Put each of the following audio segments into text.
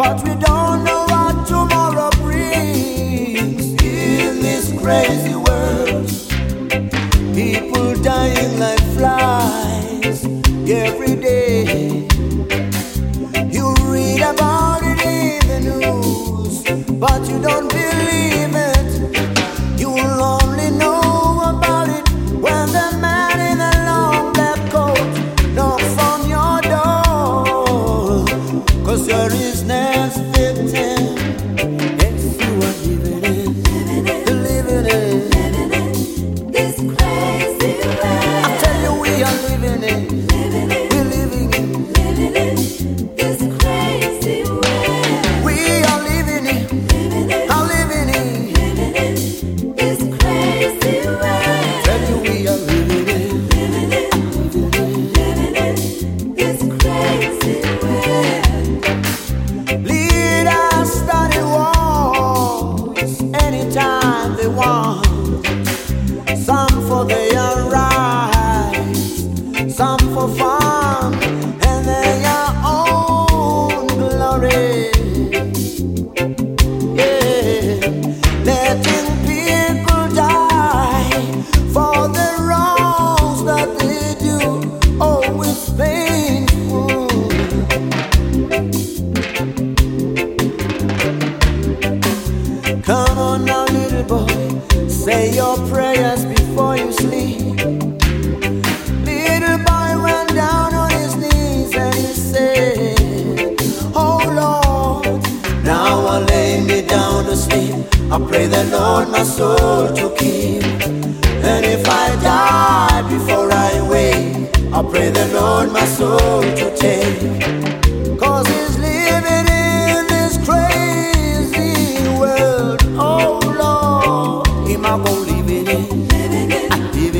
but we don't know what tomorrow brings. In this crazy world, people dying like flies every day. You read about it in the news, but you don't believe it. You'll only know about it when the man in the long black coat knocks on your door. 'Cause you're his next victim. Yes, you are living it, living it. This crazy world. I tell you, we are living it, we're living it. This crazy world. We are living it, I'm living it. This crazy world. Tell you, we are living it. This crazy world. Leaders started wars anytime they want. Some for their rights, some for fun and their own glory. Yeah, letting people die for the wrongs that they do. Oh, it's painful. Come on now, little boy, say your prayers before you sleep. Little boy went down on his knees and he said, oh Lord, now I lay me down to sleep. I pray the Lord my soul to keep. And if I die before I wake, I pray the Lord my soul to take. 'Cause he's living in this crazy world. Oh Lord, him I go living it, living it.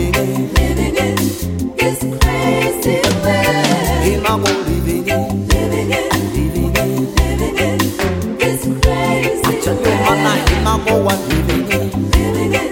This crazy world. Him I go living it, living it. This crazy Tell you man, him I go on living it, living it.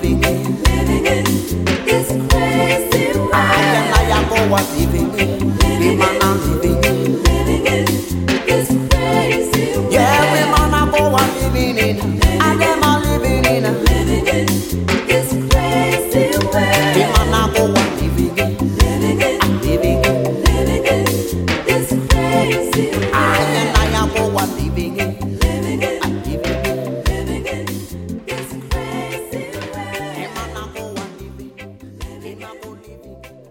This crazy world. I go on living it, him I living it. This crazy world. Yeah, we man I go on living it, and them a living it. This crazy world. Him man I go on living it, living it. This crazy world. I go on living it, living it. This crazy world. Him man I go on living it, him I go living it.